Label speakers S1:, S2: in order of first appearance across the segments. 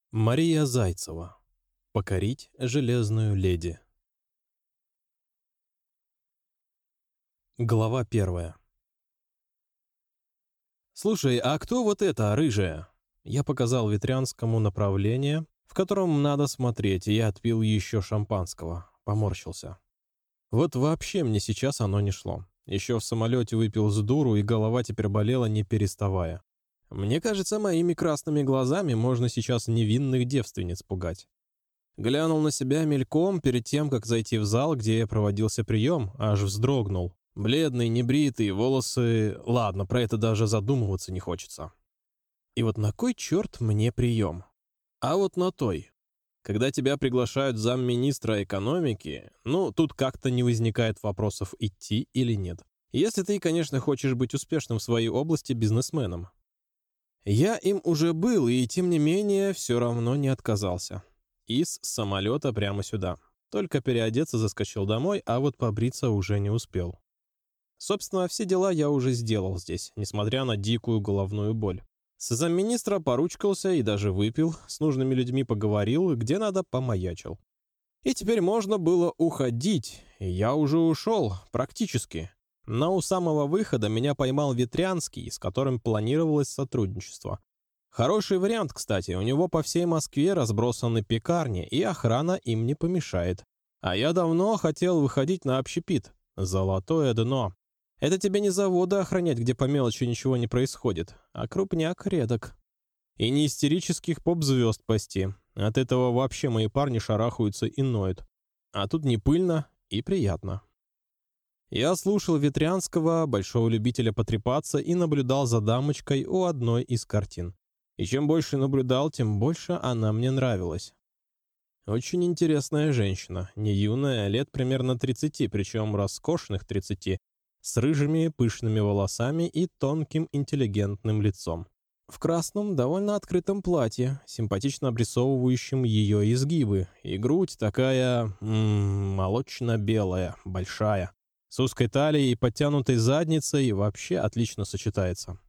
S1: Мария Зайцева. Покорить железную леди. Глава 1. «Слушай, а кто вот эта рыжая?» Я показал Ветрянскому направление, в котором надо смотреть, и я отпил еще шампанского. Поморщился. Вот вообще мне сейчас оно не шло. Еще в самолете выпил с дуру, и голова теперь болела не переставая. Мне кажется, моими красными глазами можно сейчас невинных девственниц пугать. Глянул на себя мельком перед тем, как зайти в зал, где проводился прием, аж вздрогнул. Бледный, небритый, волосы... Ладно, про это даже задумываться не хочется. И вот на кой черт мне прием? А вот на той. Когда тебя приглашают замминистра экономики, тут как-то не возникает вопросов, идти или нет. Если ты, конечно, хочешь быть успешным в своей области бизнесменом. Я им уже был, и тем не менее все равно не отказался. Из самолета прямо сюда. Только переодеться заскочил домой, а вот побриться уже не успел. Собственно, все дела я уже сделал здесь, несмотря на дикую головную боль. С замминистра поручкался и даже выпил, с нужными людьми поговорил, где надо помаячил. И теперь можно было уходить, и я уже ушел, практически. Но у самого выхода меня поймал Ветрянский, с которым планировалось сотрудничество. Хороший вариант, кстати, у него по всей Москве разбросаны пекарни, и охрана им не помешает. А я давно хотел выходить на общепит. Золотое дно. Это тебе не заводы охранять, где по мелочи ничего не происходит, а крупняк редок. И не истерических поп-звезд пасти. От этого вообще мои парни шарахаются и ноют. А тут не пыльно и приятно. Я слушал Ветрянского, большого любителя потрепаться, и наблюдал за дамочкой у одной из картин. И чем больше наблюдал, тем больше она мне нравилась. Очень интересная женщина, не юная, лет примерно 30, причем роскошных 30, с рыжими пышными волосами и тонким интеллигентным лицом. В красном, довольно открытом платье, симпатично обрисовывающем ее изгибы, и грудь такая молочно-белая, большая, с узкой талией и подтянутой задницей, и вообще отлично сочетается.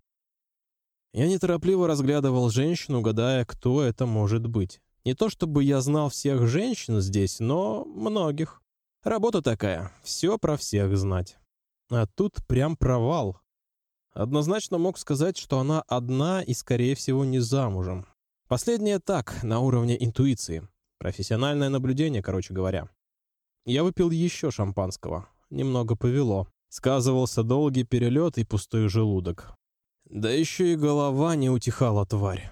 S1: Я неторопливо разглядывал женщину, гадая, кто это может быть. Не то чтобы я знал всех женщин здесь, но многих. Работа такая, все про всех знать. А тут прям провал. Однозначно мог сказать, что она одна и, скорее всего, не замужем. Последнее так, на уровне интуиции. Профессиональное наблюдение, короче говоря. Я выпил еще шампанского. Немного повело. Сказывался долгий перелет и пустой желудок. Да еще и голова не утихала, тварь.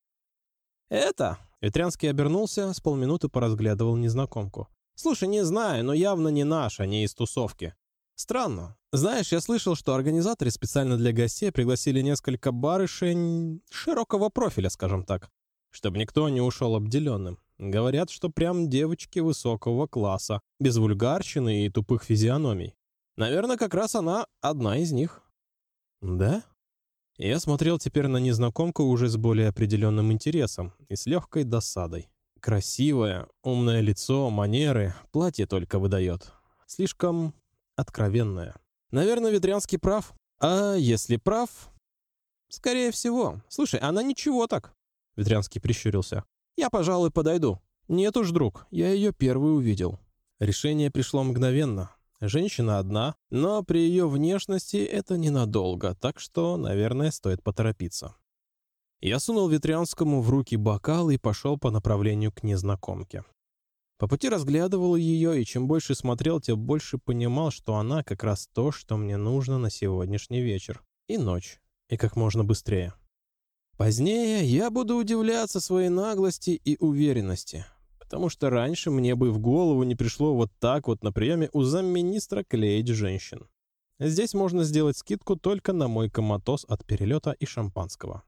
S1: «Это?» Ветрянский обернулся, с полминуты поразглядывал незнакомку. «Слушай, не знаю, но явно не наш, а не из тусовки. Странно. Знаешь, я слышал, что организаторы специально для гостей пригласили несколько барышень широкого профиля, скажем так, чтобы никто не ушел обделенным. Говорят, что прям девочки высокого класса, без вульгарщины и тупых физиономий. Наверное, как раз она одна из них». «Да?» Я смотрел теперь на незнакомку уже с более определенным интересом и с легкой досадой. Красивое, умное лицо, манеры, платье только выдает. Слишком откровенное. Наверное, Ветрянский прав. А если прав? Скорее всего. Слушай, она ничего так. Ветрянский прищурился. Я, пожалуй, подойду. Нет уж, друг, я ее первый увидел. Решение пришло мгновенно. Женщина одна, но при ее внешности это ненадолго, так что, наверное, стоит поторопиться. Я сунул Ветрянскому в руки бокал и пошел по направлению к незнакомке. По пути разглядывал ее, и чем больше смотрел, тем больше понимал, что она как раз то, что мне нужно на сегодняшний вечер. И ночь. И как можно быстрее. Позднее я буду удивляться своей наглости и уверенности. Потому что раньше мне бы в голову не пришло вот так вот на приеме у замминистра клеить женщин. Здесь можно сделать скидку только на мой коматоз от перелета и шампанского.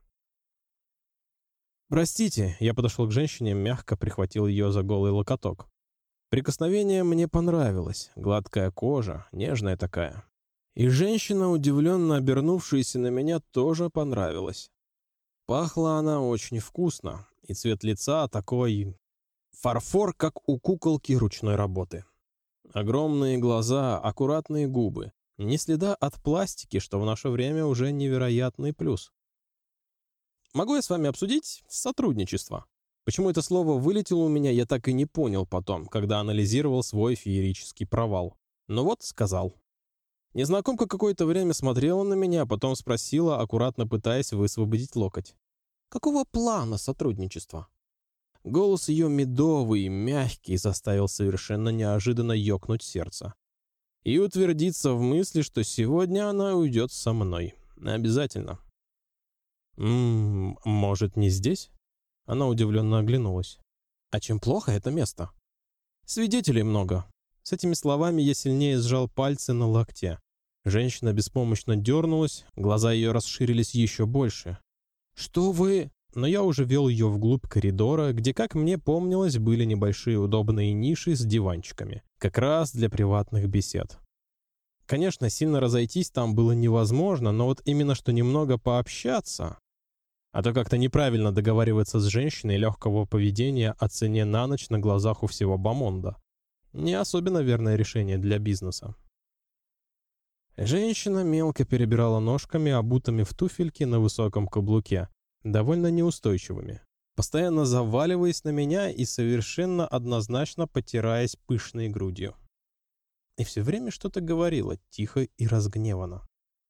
S1: «Простите», — я подошел к женщине, мягко прихватил ее за голый локоток. Прикосновение мне понравилось, гладкая кожа, нежная такая. И женщина, удивленно обернувшаяся на меня, тоже понравилась. Пахла она очень вкусно, и цвет лица такой... фарфор, как у куколки ручной работы. Огромные глаза, аккуратные губы. Ни следа от пластики, что в наше время уже невероятный плюс. «Могу я с вами обсудить сотрудничество?» Почему это слово вылетело у меня, я так и не понял потом, когда анализировал свой феерический провал. Но вот сказал. Незнакомка какое-то время смотрела на меня, а потом спросила, аккуратно пытаясь высвободить локоть. «Какого плана сотрудничества?» Голос ее медовый, мягкий, заставил совершенно неожиданно ёкнуть сердце. И утвердиться в мысли, что сегодня она уйдет со мной. Обязательно. Может, не здесь?» Она удивленно оглянулась. «А чем плохо это место?» «Свидетелей много». С этими словами я сильнее сжал пальцы на локте. Женщина беспомощно дернулась, глаза ее расширились еще больше. «Что вы...» Но я уже вел ее вглубь коридора, где, как мне помнилось, были небольшие удобные ниши с диванчиками. Как раз для приватных бесед. Конечно, сильно разойтись там было невозможно, но вот именно что немного пообщаться... А то как-то неправильно договариваться с женщиной легкого поведения о цене на ночь на глазах у всего бомонда. Не особенно верное решение для бизнеса. Женщина мелко перебирала ножками, обутыми в туфельки на высоком каблуке, довольно неустойчивыми, постоянно заваливаясь на меня и совершенно однозначно потираясь пышной грудью. И все время что-то говорила, тихо и разгневанно.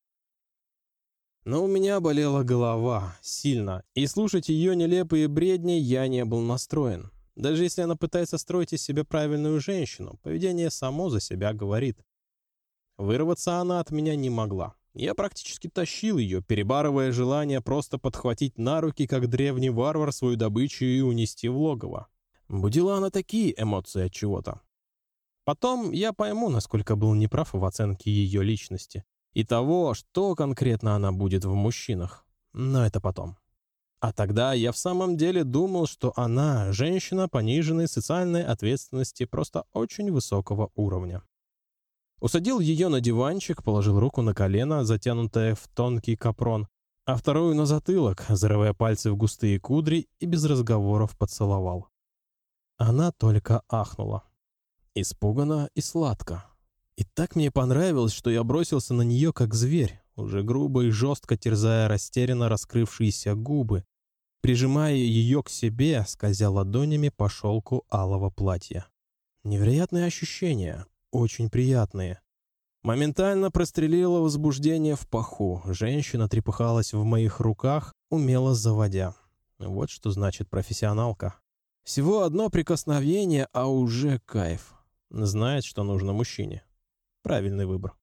S1: Но у меня болела голова, сильно, и слушать ее нелепые бредни я не был настроен. Даже если она пытается строить из себя правильную женщину, поведение само за себя говорит. Вырваться она от меня не могла. Я практически тащил ее, перебарывая желание просто подхватить на руки, как древний варвар, свою добычу и унести в логово. Будила она такие эмоции от чего-то. Потом я пойму, насколько был неправ в оценке ее личности и того, что конкретно она будет в мужчинах. Но это потом. А тогда я в самом деле думал, что она женщина пониженной социальной ответственности просто очень высокого уровня. Усадил ее на диванчик, положил руку на колено, затянутое в тонкий капрон, а вторую на затылок, зарывая пальцы в густые кудри, и без разговоров поцеловал. Она только ахнула. Испуганно и сладко. И так мне понравилось, что я бросился на нее как зверь, уже грубо и жестко терзая растерянно раскрывшиеся губы, прижимая ее к себе, скользя ладонями по шелку алого платья. Невероятные ощущения, очень приятные. Моментально прострелило возбуждение в паху. Женщина трепыхалась в моих руках, умело заводя. Вот что значит профессионалка. Всего одно прикосновение, а уже кайф. Знает, что нужно мужчине. Правильный выбор.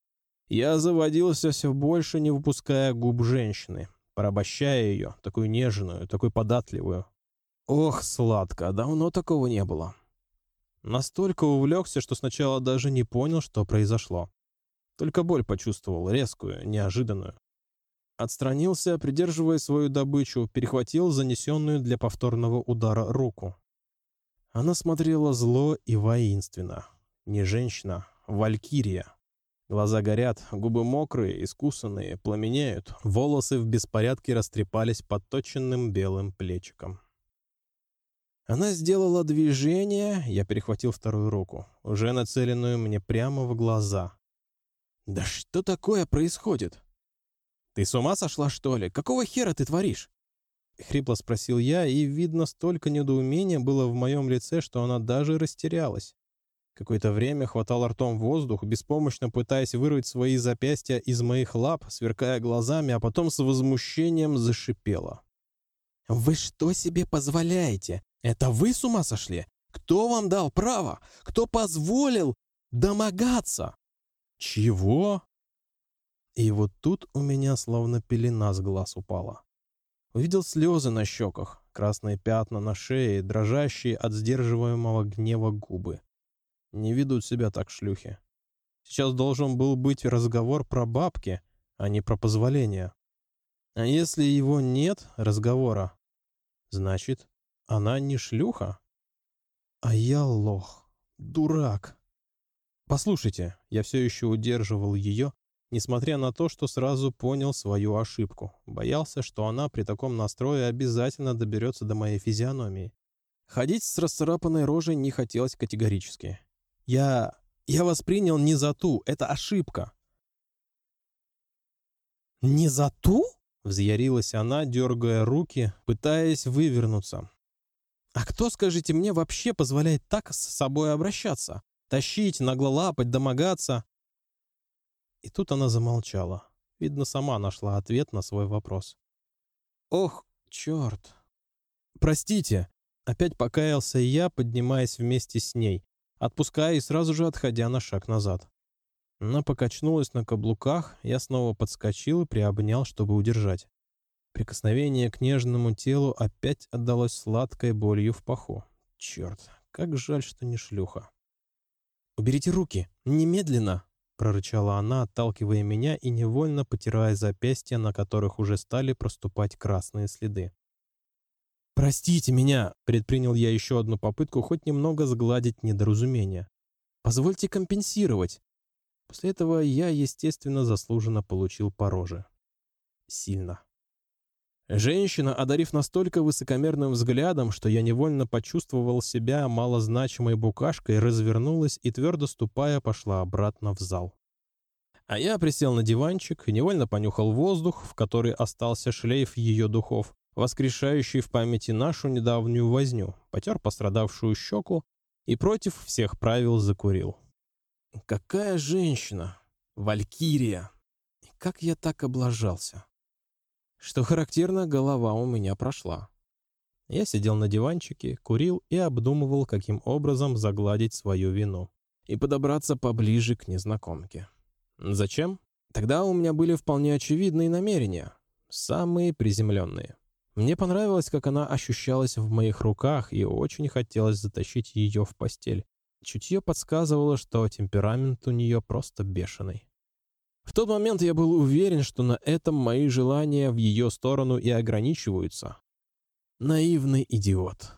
S1: Я заводился все больше, не выпуская губ женщины, порабощая ее, такую нежную, такую податливую. Ох, сладко, давно такого не было. Настолько увлекся, что сначала даже не понял, что произошло. Только боль почувствовал, резкую, неожиданную. Отстранился, придерживая свою добычу, перехватил занесенную для повторного удара руку. Она смотрела зло и воинственно. Не женщина, валькирия. Глаза горят, губы мокрые, искусанные, пламенеют. Волосы в беспорядке растрепались подточенным белым плечиком. Она сделала движение, я перехватил вторую руку, уже нацеленную мне прямо в глаза. «Да что такое происходит? Ты с ума сошла, что ли? Какого хера ты творишь?» Хрипло спросил я, и, видно, столько недоумения было в моем лице, что она даже растерялась. Какое-то время хватал ртом воздух, беспомощно пытаясь вырвать свои запястья из моих лап, сверкая глазами, а потом с возмущением зашипела. «Вы что себе позволяете? Это вы с ума сошли? Кто вам дал право? Кто позволил домогаться?» «Чего?» И вот тут у меня словно пелена с глаз упала. Увидел слезы на щеках, красные пятна на шее, дрожащие от сдерживаемого гнева губы. Не ведут себя так шлюхи. Сейчас должен был быть разговор про бабки, а не про позволение. А если его нет, разговора, значит, она не шлюха? А я лох, дурак. Послушайте, я все еще удерживал ее, несмотря на то, что сразу понял свою ошибку. Боялся, что она при таком настрое обязательно доберется до моей физиономии. Ходить с расцарапанной рожей не хотелось категорически. Я воспринял не за ту, это ошибка. «Не за ту?» — взъярилась она, дергая руки, пытаясь вывернуться. А кто, скажите мне, вообще позволяет так с собой обращаться? Тащить, нагло лапать, домогаться? И тут она замолчала. Видно, сама нашла ответ на свой вопрос. Ох, черт. Простите. Опять покаялся я, поднимаясь вместе с ней, отпуская и сразу же отходя на шаг назад. Она покачнулась на каблуках, я снова подскочил и приобнял, чтобы удержать. Прикосновение к нежному телу опять отдалось сладкой болью в паху. Черт, как жаль, что не шлюха. «Уберите руки! Немедленно!» — прорычала она, отталкивая меня и невольно потирая запястья, на которых уже стали проступать красные следы. «Простите меня!» — предпринял я еще одну попытку хоть немного сгладить недоразумение. «Позвольте компенсировать!» После этого я, естественно, заслуженно получил по роже. Сильно. Женщина, одарив настолько высокомерным взглядом, что я невольно почувствовал себя малозначимой букашкой, развернулась и, твердо ступая, пошла обратно в зал. А я присел на диванчик и невольно понюхал воздух, в который остался шлейф ее духов, воскрешающий в памяти нашу недавнюю возню, потер пострадавшую щеку и против всех правил закурил. Какая женщина! Валькирия! И как я так облажался! Что характерно, голова у меня прошла. Я сидел на диванчике, курил и обдумывал, каким образом загладить свою вину и подобраться поближе к незнакомке. Зачем? Тогда у меня были вполне очевидные намерения, самые приземленные. Мне понравилось, как она ощущалась в моих руках, и очень хотелось затащить ее в постель. Чутье подсказывало, что темперамент у нее просто бешеный. В тот момент я был уверен, что на этом мои желания в ее сторону и ограничиваются. Наивный идиот.